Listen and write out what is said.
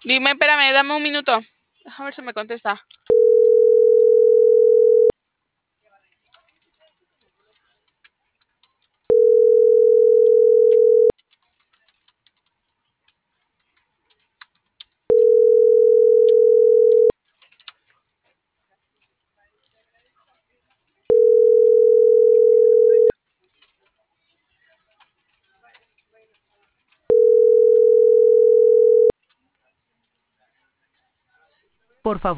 Dime, espérame, dame un minuto. A ver si me contesta. Por favor.